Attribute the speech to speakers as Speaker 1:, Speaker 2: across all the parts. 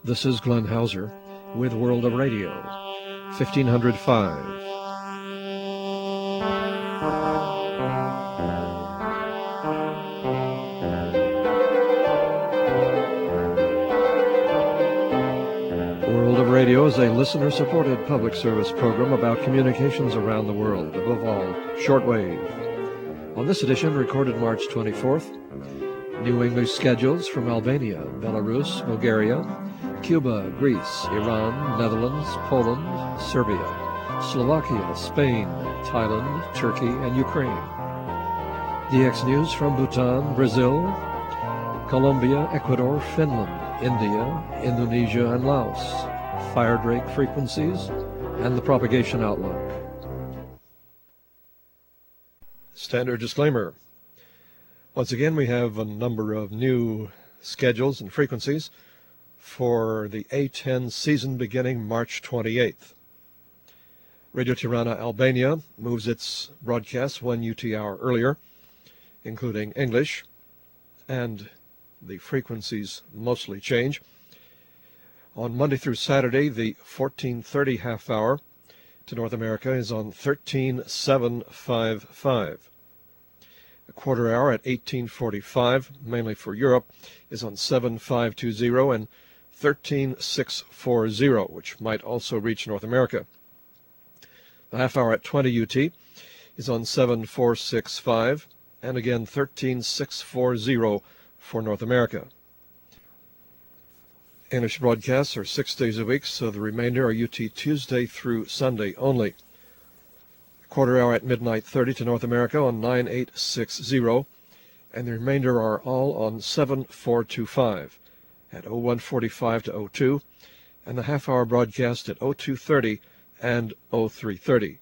Speaker 1: This is Glenn Hauser with World of Radio, 1505. World of Radio is a listener-supported public service program about communications around the world, above all, shortwave. On this edition, recorded March 24th, New English schedules from Albania, Belarus, Bulgaria, Cuba, Greece, Iran, Netherlands, Poland, Serbia, Slovakia, Spain, Thailand, Turkey, and Ukraine. DX news from Bhutan, Brazil, Colombia, Ecuador, Finland, India, Indonesia, and Laos. Fire drake frequencies and the propagation outlook. Standard disclaimer. Once again, we have a number of new schedules and frequencies for the A10 season beginning March 28th. Radio Tirana Albania moves its broadcast 1 UT hour earlier, including English, and the frequencies mostly change. On Monday through Saturday, the 1430 half hour to North America is on 13755. A quarter hour at 1845, mainly for Europe, is on 7520 and 13640, which might also reach North America. The half hour at 20 UT is on 7465 and again 13640 for North America. English broadcasts are 6 days a week, so the remainder are UT Tuesday through Sunday only. Quarter hour at midnight 30 to North America on 9860, and the remainder are all on 7425 at 0145 to 02, and the half-hour broadcast at 0230 and 0330.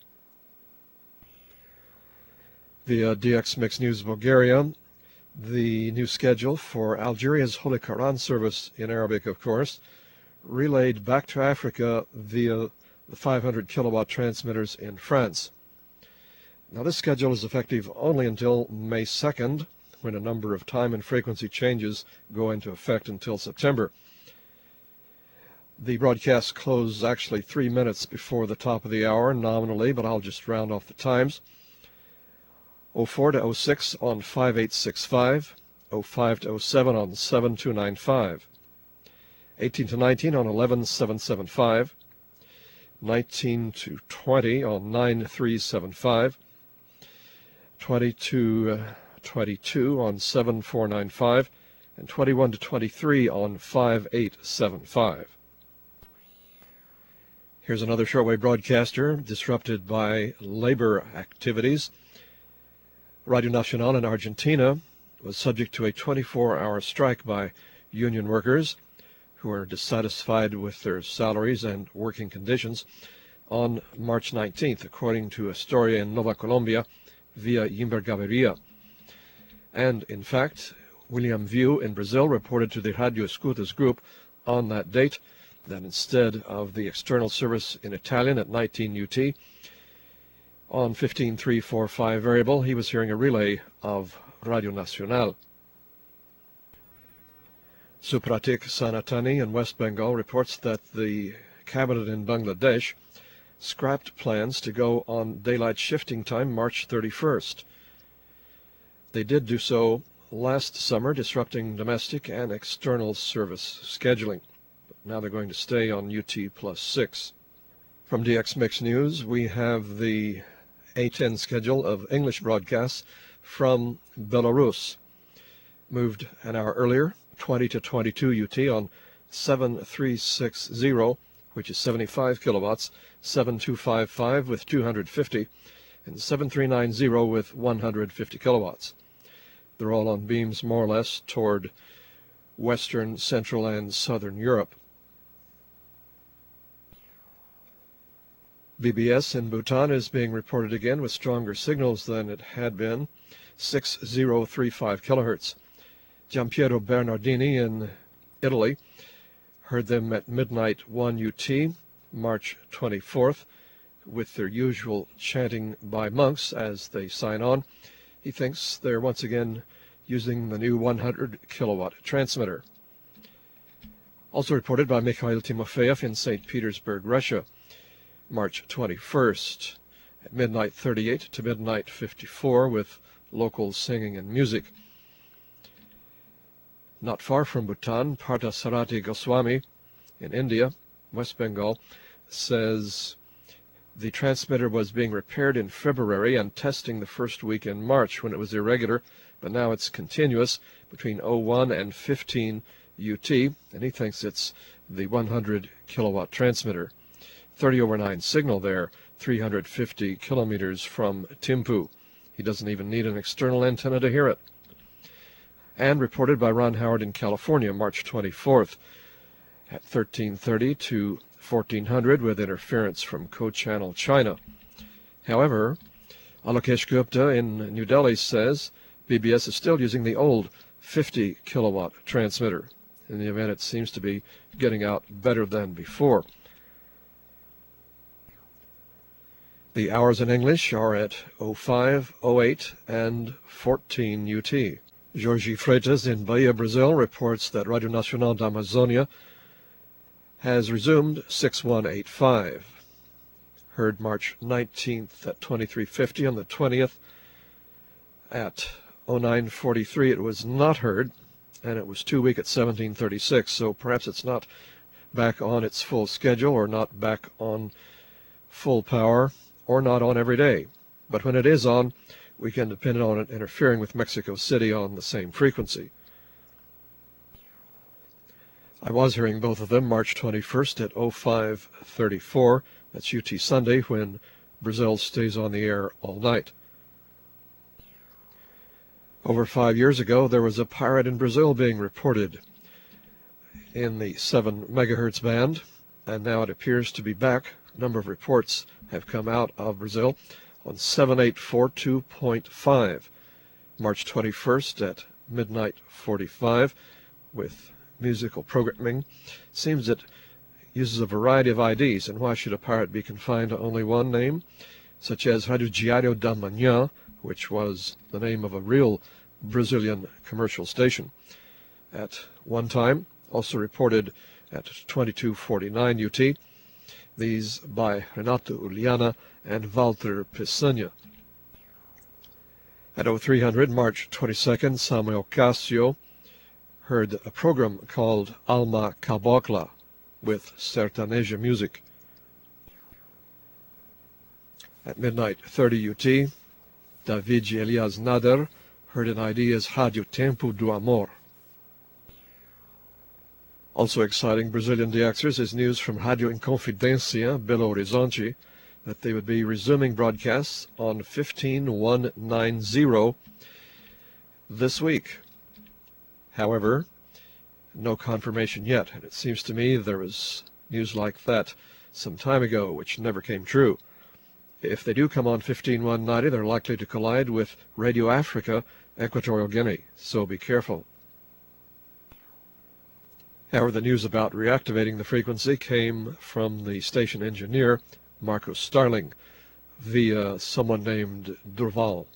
Speaker 1: Via DX Mix News Bulgaria, the new schedule for Algeria's Holy Quran service, in Arabic of course, relayed back to Africa via the 500 kilowatt transmitters in France. Now, this schedule is effective only until May 2nd, when a number of time and frequency changes go into effect until September. The broadcasts close actually 3 minutes before the top of the hour nominally, but I'll just round off the times. 04 to 06 on 5865, 05 to 07 on 7295, 18 to 19 on 11775, 19 to 20 on 9375, 20 to 22 on 7495, and 21 to 23 on 5875. Here's another shortwave broadcaster disrupted by labor activities. Radio Nacional in Argentina was subject to a 24-hour strike by union workers who are dissatisfied with their salaries and working conditions on March 19th, according to a story in Nova Colombia via Imbergaveria. And, in fact, William View in Brazil reported to the Radio Escutas group on that date that instead of the external service in Italian at 19 UT, on 15345 variable, he was hearing a relay of Radio Nacional. Supratik Sanatani in West Bengal reports that the cabinet in Bangladesh scrapped plans to go on daylight shifting time March 31st. They did do so last summer, disrupting domestic and external service scheduling. But now they're going to stay on UT+6. From DX Mix News, we have the A10 schedule of English broadcasts from Belarus. Moved an hour earlier, 20 to 22 UT on 7360, which is 75 kilowatts, 7255 with 250, and 7390 with 150 kilowatts. They're all on beams more or less toward Western, Central, and Southern Europe. BBS in Bhutan is being reported again with stronger signals than it had been, 6035 kilohertz. Giampiero Bernardini in Italy heard them at midnight 1 UT, March 24th, with their usual chanting by monks as they sign on. He thinks they're once again using the new 100 kilowatt transmitter. Also reported by Mikhail Timofeyev in St. Petersburg, Russia, March 21st, at midnight 38 to midnight 54, with local singing and music. Not far from Bhutan, Parthasarathi Goswami in India, West Bengal, says the transmitter was being repaired in February and testing the first week in March when it was irregular, but now it's continuous between 01 and 15 UT, and he thinks it's the 100 kilowatt transmitter. 30/9 signal there, 350 kilometers from Thimphu. He doesn't even need an external antenna to hear it. And reported by Ron Howard in California, March 24th, at 1330 to 1400 with interference from co-channel China. However, Alokesh Gupta in New Delhi says PBS is still using the old 50 kilowatt transmitter. In the event, it seems to be getting out better than before. The hours in English are at 05, 08, and 14 UT. Jorge Freitas in Bahia, Brazil, reports that Radio Nacional da Amazônia has resumed 6185. Heard March 19th at 2350. On the 20th at 0943 it was not heard, and it was too weak at 1736, so perhaps it's not back on its full schedule, or not back on full power, or not on every day. But when it is on, we can depend on it interfering with Mexico City on the same frequency. I was hearing both of them March 21st at 0534. That's UT Sunday, when Brazil stays on the air all night. Over 5 years ago, there was a pirate in Brazil being reported in the 7 megahertz band, and now it appears to be back. A number of reports have come out of Brazil on 7842.5, March 21st at midnight 45, with musical programming. Seems it uses a variety of IDs, and why should a pirate be confined to only one name, such as Radio Diário da Manhã, which was the name of a real Brazilian commercial station. At one time, also reported at 2249 UT, these by Renato Uliana and Walter Peçanha. At 0300, March 22nd, Samuel Cassio heard a program called Alma Cabocla with sertaneja music. At midnight 30 UT, David Elias Nader heard an ID as Rádio Tempo do Amor. Also exciting Brazilian DXers is news from Rádio Inconfidência, Belo Horizonte, that they would be resuming broadcasts on 15190 this week. However, no confirmation yet, and it seems to me there was news like that some time ago, which never came true. If they do come on 15190, they're likely to collide with Radio Africa, Equatorial Guinea, so be careful. However, the news about reactivating the frequency came from the station engineer, Marcus Starling, via someone named Durval.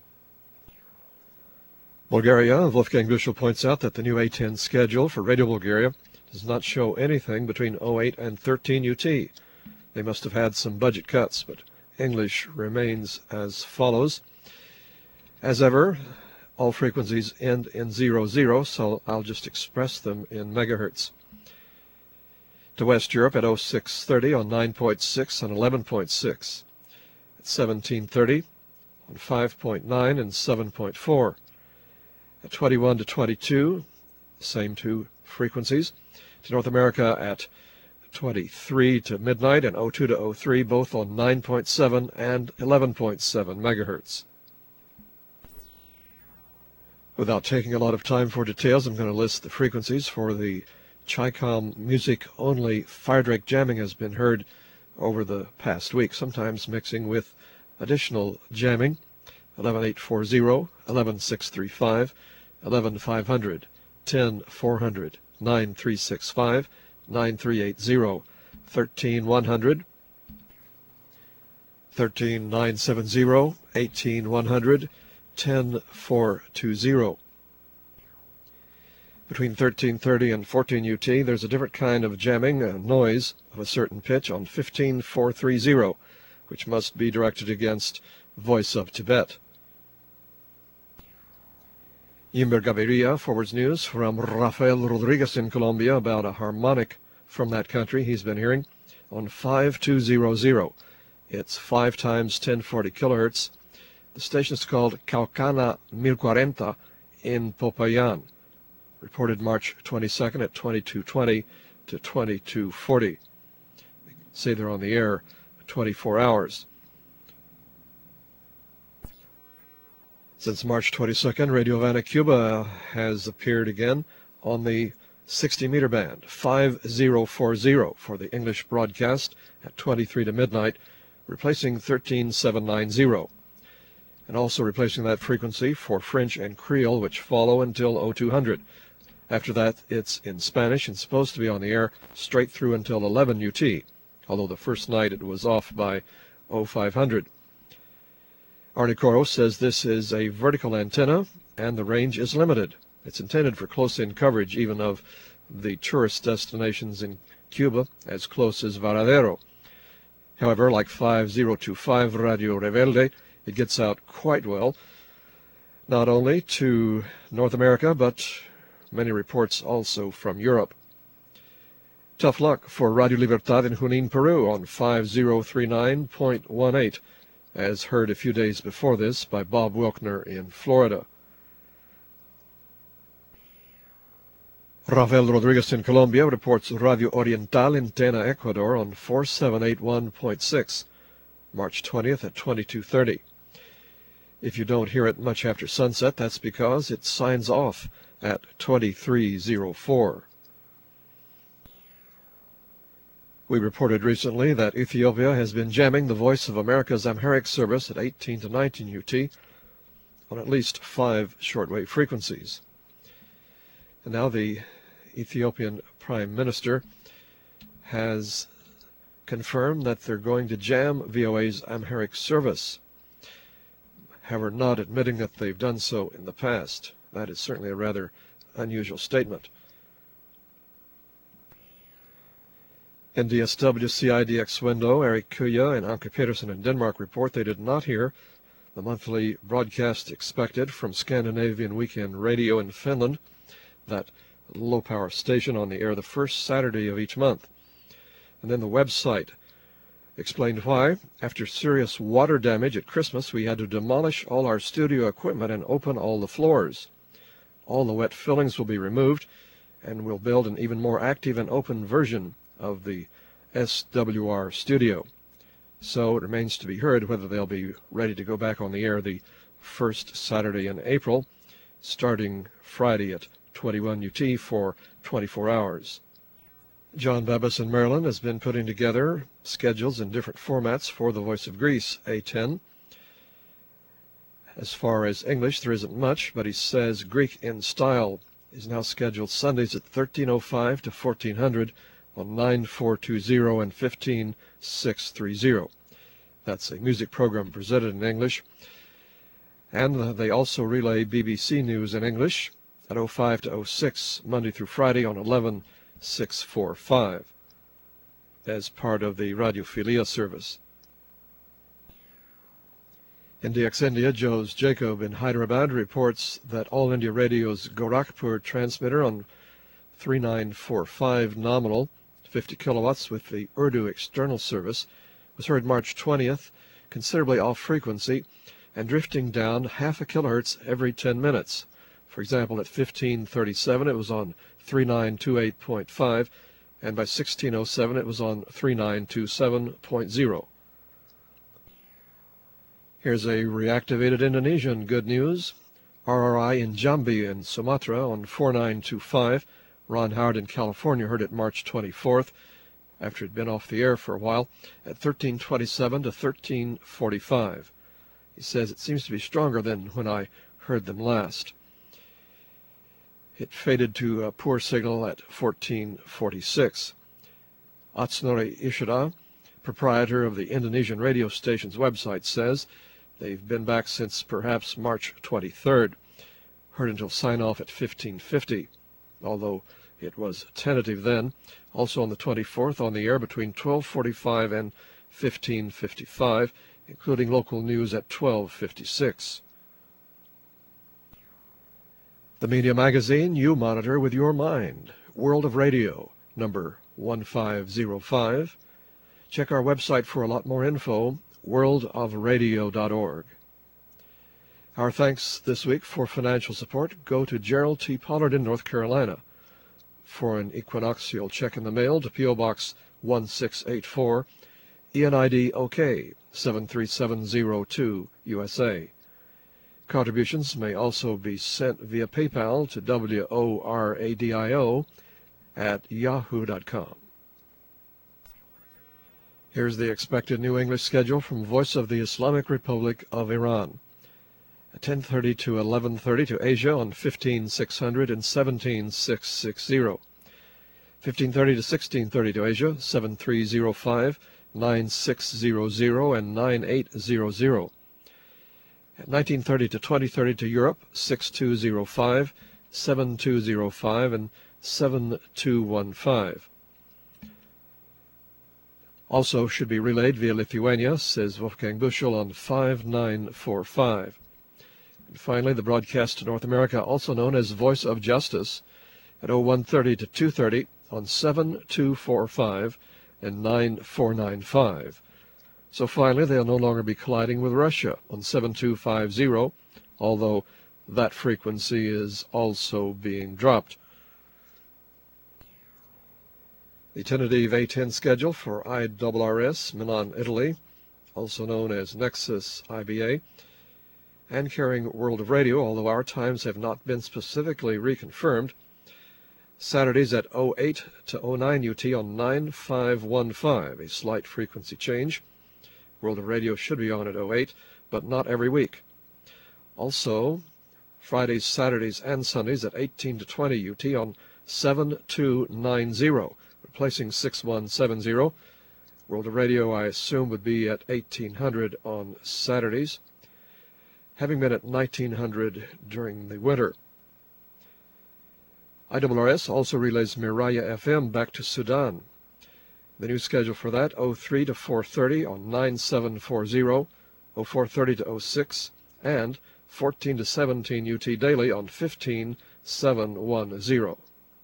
Speaker 1: Bulgaria, Wolfgang Bushel points out that the new A10 schedule for Radio Bulgaria does not show anything between 08 and 13 UT. They must have had some budget cuts, but English remains as follows. As ever, all frequencies end in 00, so I'll just express them in megahertz. To West Europe at 0630 on 9.6 and 11.6. At 1730 on 5.9 and 7.4. At 21 to 22, same two frequencies. To North America at 23 to midnight and 02 to 03, both on 9.7 and 11.7 megahertz. Without taking a lot of time for details, I'm going to list the frequencies for the Chicom music-only Fire Drake jamming has been heard over the past week, sometimes mixing with additional jamming. 11840, 11635, 11500, 10400, 9365, 9380, 13100, 13970, 18100, 10420. Between 1330 and 14 UT, there's a different kind of jamming, a noise of a certain pitch on 15430, which must be directed against Voice of Tibet. Yimber Gaviria forwards news from Rafael Rodriguez in Colombia about a harmonic from that country he's been hearing on 5200. It's 5 times 1040 kilohertz. The station is called Caucana 1040 in Popayan. Reported March 22nd at 2220 to 2240. They say they're on the air 24 hours. Since March 22nd, Radio Havana, Cuba has appeared again on the 60-meter band, 5040 for the English broadcast at 23 to midnight, replacing 13790, and also replacing that frequency for French and Creole, which follow until 0200. After that, it's in Spanish and supposed to be on the air straight through until 11 UT, although the first night it was off by 0500. Arnie Coro says this is a vertical antenna and the range is limited. It's intended for close-in coverage even of the tourist destinations in Cuba as close as Varadero. However, like 5025 Radio Rebelde, it gets out quite well, not only to North America, but many reports also from Europe. Tough luck for Radio Libertad in Junín, Peru on 5039.18, as heard a few days before this by Bob Wilkner in Florida. Rafael Rodriguez in Colombia reports Radio Oriental in Tena, Ecuador on 4781.6, March 20th at 2230. If you don't hear it much after sunset, that's because it signs off at 2304. We reported recently that Ethiopia has been jamming the Voice of America's Amharic service at 18 to 19 UT on at least 5 shortwave frequencies. And now the Ethiopian Prime Minister has confirmed that they're going to jam VOA's Amharic service, however not admitting that they've done so in the past. That is certainly a rather unusual statement. NDSW CIDX window, Eric Kuya and Anke Peterson in Denmark report they did not hear the monthly broadcast expected from Scandinavian Weekend Radio in Finland, that low-power station on the air the first Saturday of each month. And then the website explained why. After serious water damage at Christmas, we had to demolish all our studio equipment and open all the floors. All the wet fillings will be removed, and we'll build an even more active and open version of the SWR studio. So it remains to be heard whether they'll be ready to go back on the air the first Saturday in April, starting Friday at 21 UT for 24 hours. John Babas in Maryland has been putting together schedules in different formats for the Voice of Greece, A10. As far as English, there isn't much, but he says Greek in Style is now scheduled Sundays at 1305 to 1400 on 9420 and 15630. That's a music program presented in English. And they also relay BBC News in English at 05 to 06, Monday through Friday on 11645 as part of the Radiophilia service. NDX India, Joe's Jacob in Hyderabad reports that All India Radio's Gorakhpur transmitter on 3945 nominal, 50 kilowatts with the Urdu external service, was heard March 20th, considerably off frequency and drifting down half a kilohertz every 10 minutes. For example, at 1537 it was on 3928.5, and by 1607 it was on 3927.0. Here's a reactivated Indonesian good news. RRI in Jambi in Sumatra on 4925. Ron Howard in California heard it March 24th, after it had been off the air for a while, at 1327 to 1345. He says it seems to be stronger than when I heard them last. It faded to a poor signal at 1446. Atsnori Ishida, proprietor of the Indonesian radio station's website, says they've been back since perhaps March 23rd, heard until sign-off at 1550. although it was tentative then. Also on the 24th, on the air between 12:45 and 15:55, including local news at 12:56. The media magazine you monitor with your mind. World of Radio, number 1505. Check our website for a lot more info, worldofradio.org. Our thanks this week for financial support go to Gerald T. Pollard in North Carolina for an equinoxial check in the mail to P.O. Box 1684, ENID OK 73702, USA. Contributions may also be sent via PayPal to WORADIO@yahoo.com. Here's the expected New English schedule from Voice of the Islamic Republic of Iran. 10:30 to 11:30 to Asia on 15600 and 17660. 15:30 to 16:30 to Asia, 7305, 9600 and 9800. At 19:30 to 20:30 to Europe, 6205, 7205 and 7215. Also should be relayed via Lithuania, says Wolfgang Bushel, on 5945. And finally, the broadcast to North America, also known as Voice of Justice, at 0130 to 2:30 on 7245 and 9495. So finally, they'll no longer be colliding with Russia on 7250, although that frequency is also being dropped. The tentative A10 schedule for IRRS, Milan, Italy, also known as Nexus IBA, and carrying World of Radio, although our times have not been specifically reconfirmed. Saturdays at 08 to 09 UT on 9515, a slight frequency change. World of Radio should be on at 08, but not every week. Also, Fridays, Saturdays, and Sundays at 18 to 20 UT on 7290, replacing 6170. World of Radio, I assume, would be at 1800 on Saturdays, having been at 1900 during the winter. IRRS also relays Miraya FM back to Sudan. The new schedule for that, 03 to 4:30 on 9740, 0430 to 06, and 14 to 17 UT daily on 15710.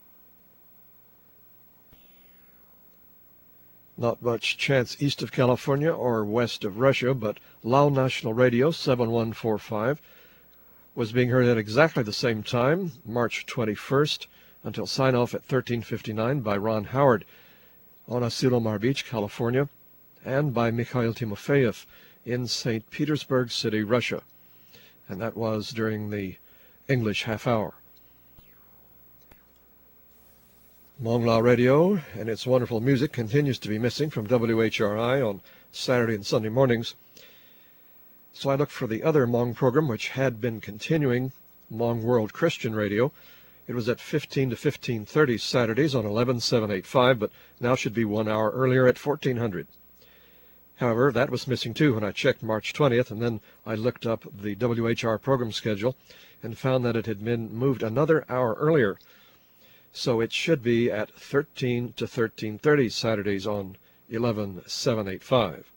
Speaker 1: Not much chance east of California or west of Russia, but Lao National Radio 7145 was being heard at exactly the same time, March 21st, until sign-off at 13:59 by Ron Howard on Asilomar Beach, California, and by Mikhail Timofeyev in St. Petersburg City, Russia. And that was during the English half hour. Hmong Lao Radio and its wonderful music continues to be missing from WHRI on Saturday and Sunday mornings. So I looked for the other Hmong program, which had been continuing, Hmong World Christian Radio. It was at 15 to 15:30 Saturdays on 11785, but now should be 1 hour earlier at 1400. However, that was missing too when I checked March 20th, and then I looked up the WHR program schedule and found that it had been moved another hour earlier. So it should be at 13 to 13:30 Saturdays on 11785.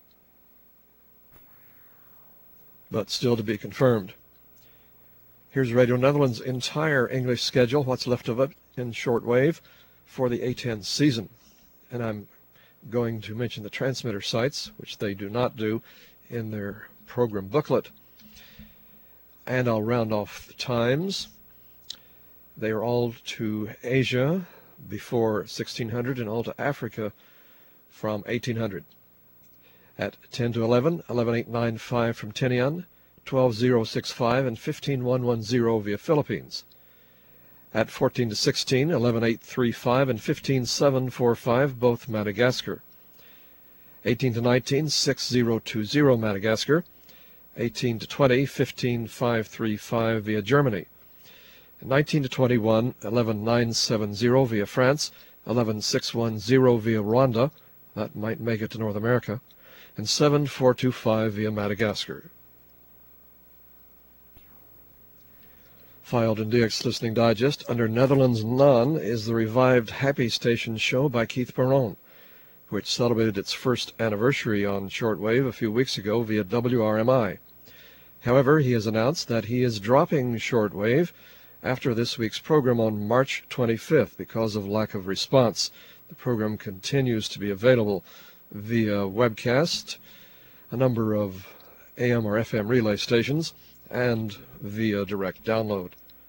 Speaker 1: But still to be confirmed. Here's Radio Netherlands' entire English schedule, what's left of it in shortwave for the A10 season. And I'm going to mention the transmitter sites, which they do not do in their program booklet. And I'll round off the times. They are all to Asia before 1600 and all to Africa from 1800. At 10 to 11, 11895 from Tinian, 12065 and 15110 via Philippines. At 14 to 16, 11835 and 15745, both Madagascar. 18 to 19, 6020 Madagascar. 18 to 20, 15535 via Germany. 19 to 21, 11970 via France. 11610 via Rwanda. That might make it to North America. And 7425 via Madagascar. Filed in DX Listening Digest under Netherlands None is the revived Happy Station show by Keith Barron, which celebrated its first anniversary on shortwave a few weeks ago via WRMI. However, he has announced that he is dropping shortwave after this week's program on March 25th because of lack of response. The program continues to be available via webcast, a number of AM or FM relay stations, and via direct download.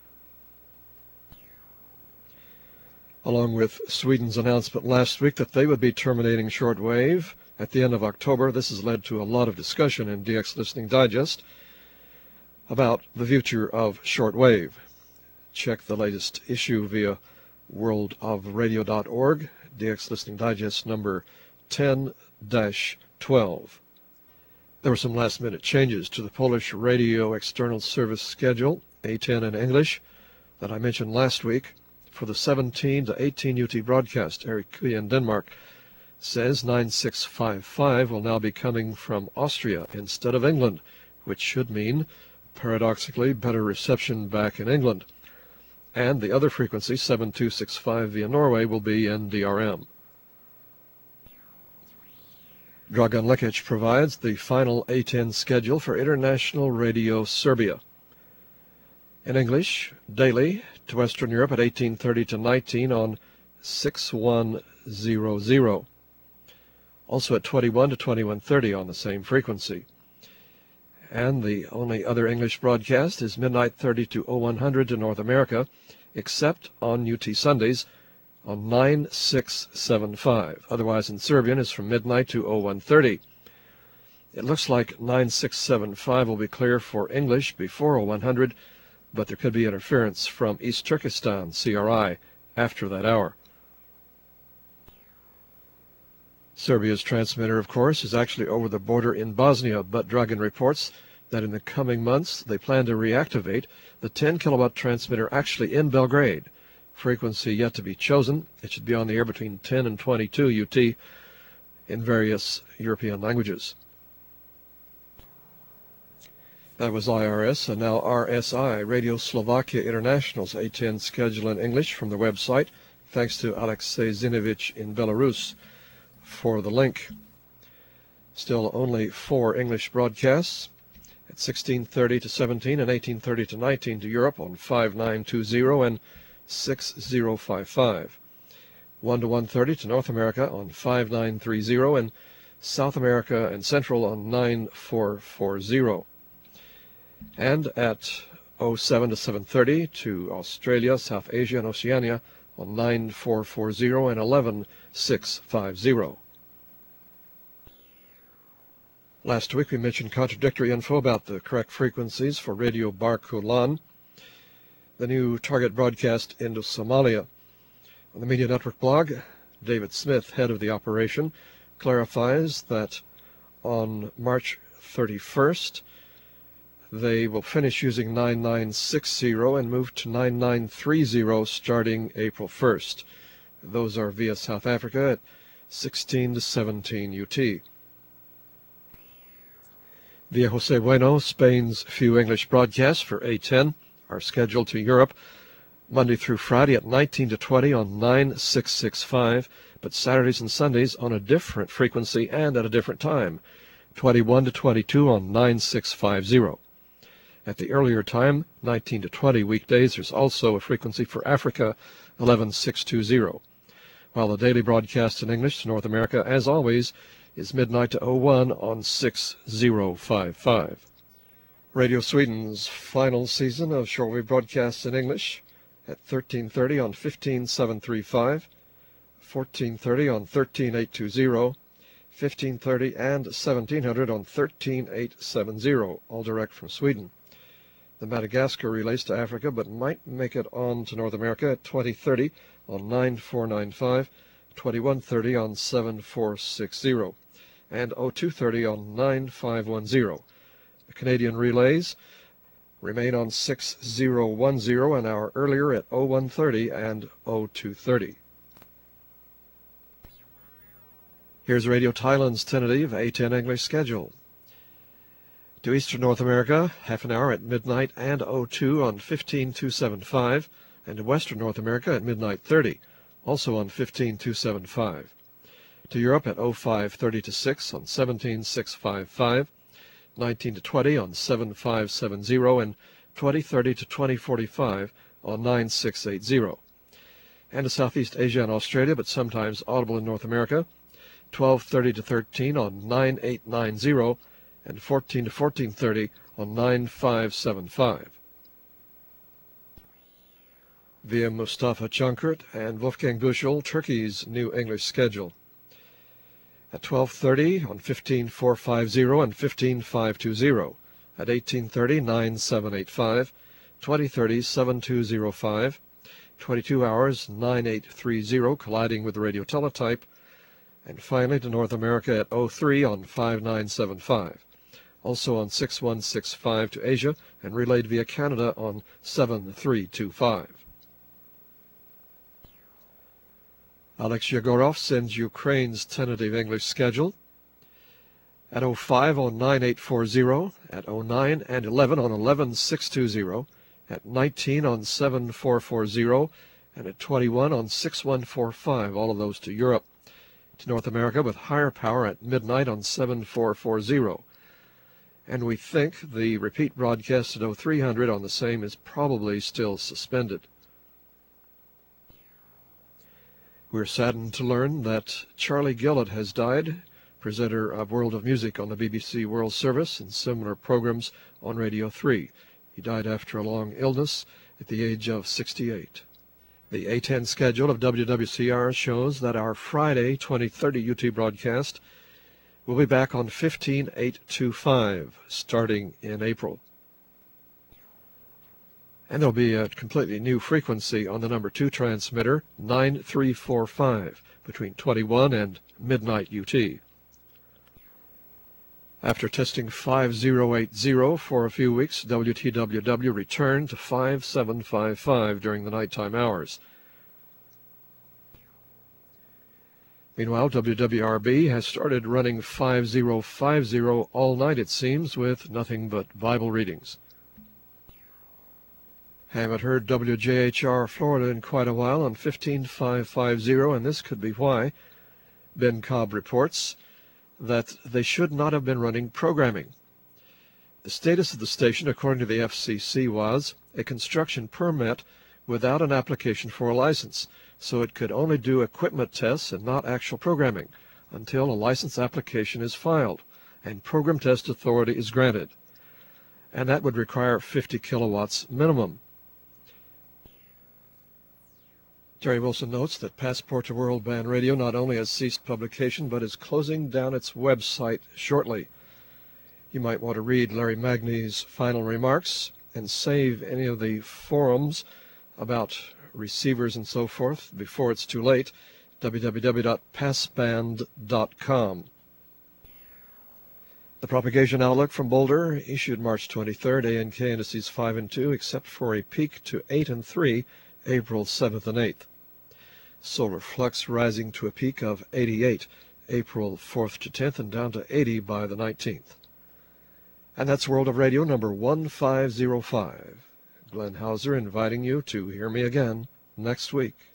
Speaker 1: Along with Sweden's announcement last week that they would be terminating shortwave at the end of October, this has led to a lot of discussion in DX Listening Digest about the future of shortwave. Check the latest issue via worldofradio.org, DX Listening Digest number 10-12. There were some last-minute changes to the Polish Radio External Service Schedule, A10 in English, that I mentioned last week. For the 17 to 18 UT broadcast, Eric Kuy in Denmark says 9655 will now be coming from Austria instead of England, which should mean, paradoxically, better reception back in England. And the other frequency, 7265 via Norway, will be in DRM. Dragan Lekic provides the final A10 schedule for International Radio Serbia. In English, daily to Western Europe at 18:30 to 19 on 6100. Also at 21 to 21:30 on the same frequency. And the only other English broadcast is midnight 30 to 0100 to North America, except on UT Sundays on 9675. Otherwise in Serbian is from midnight to 0130. It looks like 9675 will be clear for English before 0100, but there could be interference from East Turkestan, CRI, after that hour. Serbia's transmitter, of course, is actually over the border in Bosnia, but Dragan reports that in the coming months they plan to reactivate the 10 kilowatt transmitter actually in Belgrade. Frequency yet to be chosen. It should be on the air between 10 and 22 UT in various European languages. That was IRS, and now RSI, Radio Slovakia International's A10 schedule in English from their website, thanks to Alexei Zinovich in Belarus for the link. Still only 4 English broadcasts at 16:30 to 17 and 18:30 to 19 to Europe on 5920 and 6055. 1 to 1:30 to North America on 5930 and South America and Central on 9440. And at 07 to 7:30 to Australia, South Asia, and Oceania on 9440 and 11650. Last week we mentioned contradictory info about the correct frequencies for Radio Barkulan, the new target broadcast into Somalia. On the Media Network blog, David Smith, head of the operation, clarifies that on March 31st, they will finish using 9960 and move to 9930 starting April 1st. Those are via South Africa at 16 to 17 UT. Via Jose Bueno, Spain's few English broadcasts for A10 are scheduled to Europe Monday through Friday at 19 to 20 on 9665, but Saturdays and Sundays on a different frequency and at a different time, 21 to 22 on 9650. At the earlier time, 19 to 20 weekdays, there's also a frequency for Africa, 11620, while the daily broadcast in English to North America, as always, is midnight to 01 on 6055. Radio Sweden's final season of shortwave broadcasts in English at 13:30 on 15735, 14:30 on 13820, 15:30 and 1700 on 13870, all direct from Sweden. The Madagascar relays to Africa, but might make it on to North America at 20:30 on 9495, 21:30 on 7460, and 02:30 on 9510. The Canadian relays remain on 6010 an hour earlier at 0130 and 0230. Here's Radio Thailand's tentative A10 English schedule. To Eastern North America, half an hour at midnight and 02 on 15275, and to Western North America at midnight 30, also on 15275. To Europe at 0530 to 6 on 17655, 19 to 20 on 7570, and 2030 to 2045 on 9680. And to Southeast Asia and Australia, but sometimes audible in North America, 1230 to 13 on 9890, and 14 to 1430 on 9575. Via Mustafa Chunkert and Wolfgang Büchel, Turkey's New English schedule. At 1230 on 15450 and 15520. At 1830, 9785, 2030, 7205, 22 hours, 9830, colliding with the radio teletype, and finally to North America at 03 on 5975. Also on 6165 to Asia, and relayed via Canada on 7325. Alex Yegorov sends Ukraine's tentative English schedule. At 05 on 9840, at 09 and 11 on 11620, at 19 on 7440, and at 21 on 6145, all of those to Europe. To North America with higher power at midnight on 7440. And we think the repeat broadcast at 0300 on the same is probably still suspended. We're saddened to learn that Charlie Gillett has died, presenter of World of Music on the BBC World Service and similar programs on Radio 3. He died after a long illness at the age of 68. The A10 schedule of WWCR shows that our Friday 2030 UT broadcast will be back on 15825 starting in April. And there'll be a completely new frequency on the number 2 transmitter, 9345, between 21 and midnight UT. After testing 5080 for a few weeks, WTWW returned to 5755 during the nighttime hours. Meanwhile, WWRB has started running 5050 all night, it seems, with nothing but Bible readings. Haven't heard WJHR Florida in quite a while on 15550, and this could be why. Ben Cobb reports that they should not have been running programming. The status of the station, according to the FCC, was a construction permit without an application for a license, so it could only do equipment tests and not actual programming until a license application is filed and program test authority is granted. And that would require 50 kilowatts minimum. Terry Wilson notes that Passport to World Band Radio not only has ceased publication, but is closing down its website shortly. You might want to read Larry Magny's final remarks and save any of the forums about receivers and so forth before it's too late. www.passband.com. The propagation outlook from Boulder, issued March 23rd, ANK indices 5 and 2, except for a peak to 8 and 3, April 7th and 8th. Solar flux rising to a peak of 88, April 4th to 10th, and down to 80 by the 19th. And that's World of Radio number 1505. Glenn Hauser inviting you to hear me again next week.